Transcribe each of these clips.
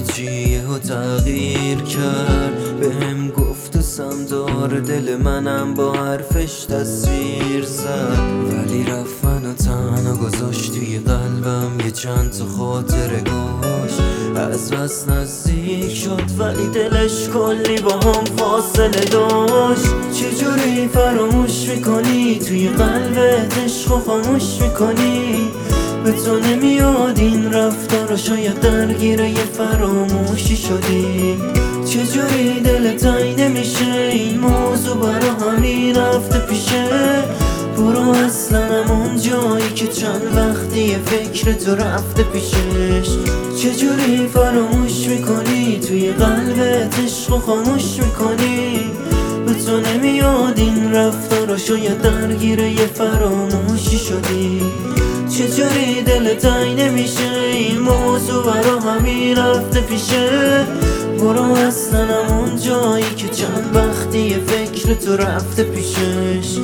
چیه و تغییر کرد، بهم گفت و سمدار دل منم با حرفش تصویر زد. ولی رفت منو تنها گذاشت توی قلبم، یه چند تا خاطره گوش از بس نزدیک شد ولی دلش کلی با هم فاصله داشت. چجوری فراموش میکنی توی قلبت عشقو خاموش میکنی؟ به تو نمیاد این رفتار، شاید درگیره یه فراموشی شدی. چجوری دلت تای نمیشه این موضوع برا همین رفته پیشه؟ برو اصلا همون جایی که چند وقتی فکر تو رفته پیشش. چجوری فراموش میکنی توی قلبت عشقو خاموش میکنی؟ به تو نمیاد این رفتار، شاید درگیره یه فراموشی شدی. چجوری دلت تای نمیشه این موضوع برا همین رفته پیشه؟ برو اصلا همون جایی که چند وقتی فکر تو رفته پیشش.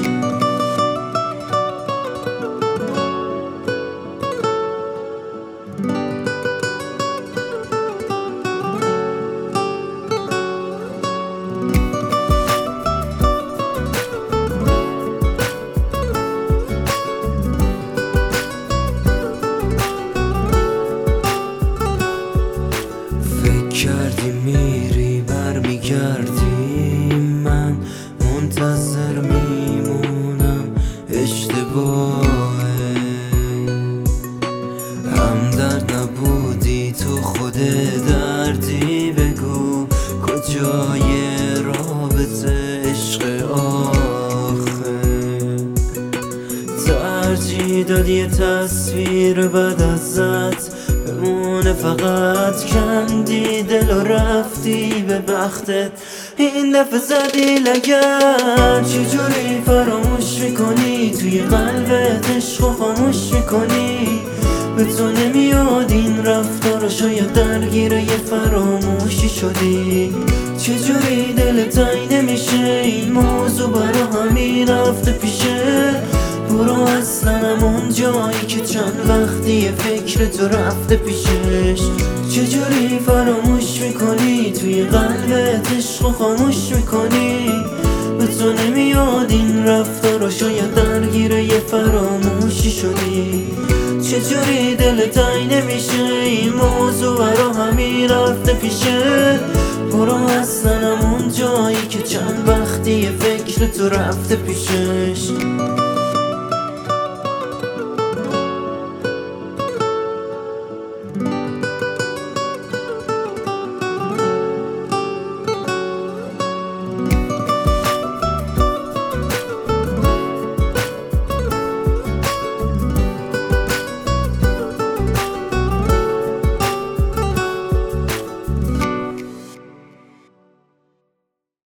کردی میری برمیگردی، من منتظر میمونم. اشتباهه همدرد نبودی تو خود دردی، بگو کجای رابطه عشق آخه؟ ترجیح دادی یه تصویر بعد ازت بمونه، فقط کندی دل و رفتی به بختت این دفعه زدی لگد. چجوری فراموش میکنی توی قلبت عشقو خاموش میکنی؟ به تو نمیاد این رفتار، شاید درگیره یه فراموشی شدی. چجوری دلت تای نمیشه این موضوع برا همین رفته پیشه؟ برو اصلا همون جایی که چند وقتی فکر تو رفته پیشش. چجوری فراموش میکنی توی قلبت عشقو خاموش میکنی؟ به تو نمیاد این رفتار، شاید درگیره یه فراموشی شدی. چجوری دلت تای نمیشه این موضوع برا همین رفته پیشه؟ برو اصلا همون جایی که چند وقتی فکر تو رفته پیشش.